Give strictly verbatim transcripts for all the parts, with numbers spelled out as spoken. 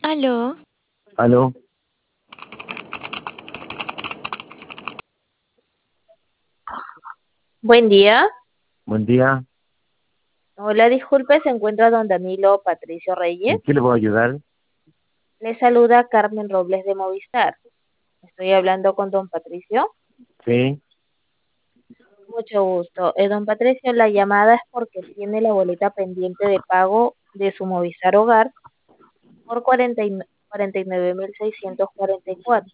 Aló, Aló, buen día. buen día. Hola, disculpe, se encuentra don Danilo Patricio Reyes. ¿En qué le puedo ayudar? Le saluda Carmen Robles de Movistar. Estoy hablando con don Patricio. Sí, Mucho gusto. Eh, don Patricio, la llamada es porque tiene la boleta pendiente de pago de su Movistar Hogar por cuarenta y cuarenta y nueve mil seiscientos cuarenta y cuatro.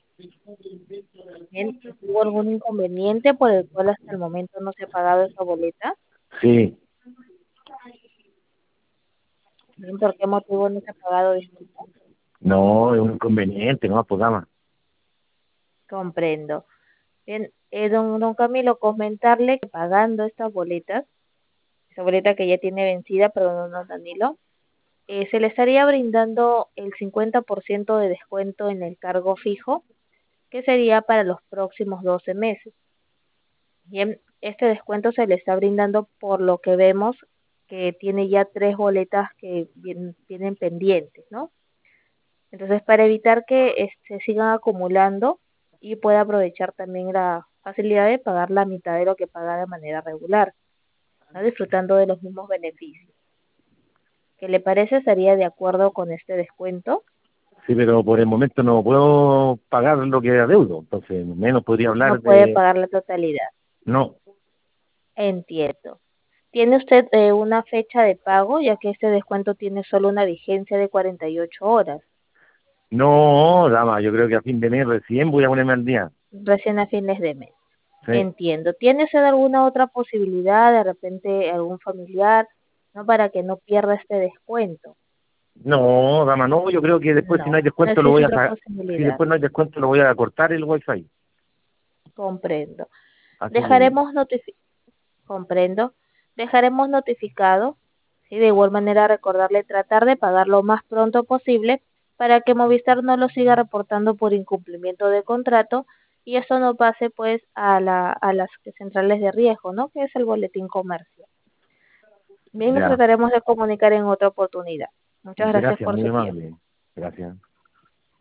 Bien, ¿tuvo algún inconveniente por el cual hasta el momento no se ha pagado esa boleta? sí. Bien, ¿por qué motivo no se ha pagado? Disculpe. No, es un inconveniente, no, pues dama. Comprendo. Bien, eh, don, don Camilo, comentarle que pagando estas boletas, esa boleta que ya tiene vencida, perdón, don Danilo, eh, se le estaría brindando el cincuenta por ciento de descuento en el cargo fijo, que sería para los próximos doce meses. Bien, este descuento se le está brindando por lo que vemos que tiene ya tres boletas que bien- tienen pendientes, ¿no? Entonces, para evitar que eh, se sigan acumulando y pueda aprovechar también la facilidad de pagar la mitad de lo que paga de manera regular, ¿no? Disfrutando de los mismos beneficios. ¿Qué le parece? ¿Estaría de acuerdo con este descuento? Sí, pero por el momento no puedo pagar lo que adeudo, entonces menos podría No hablar puede de... pagar la totalidad. No, Entiendo. ¿Tiene usted eh, una fecha de pago, ya que este descuento tiene solo una vigencia de cuarenta y ocho horas, no, dama, yo creo que a fin de mes recién voy a ponerme al día. recién a fines de mes? Sí. Entiendo. ¿Tiene usted alguna otra posibilidad, de repente algún familiar, no, para que no pierda este descuento? No, dama, no, yo creo que después si no No, hay no descuento lo voy existe a... otra sa- Si posibilidad. después no hay descuento lo voy a cortar el wifi. Comprendo. Así le digo. Dejaremos notifi comprendo. Dejaremos notificado, y de igual manera recordarle tratar de pagar lo más pronto posible para que Movistar no lo siga reportando por incumplimiento de contrato y esto no pase pues a la a las centrales de riesgo, ¿no? Que es el boletín comercio. Bien, nos Ya, trataremos de comunicar en otra oportunidad. Muchas gracias gracias, por muy su tiempo. amable. Gracias.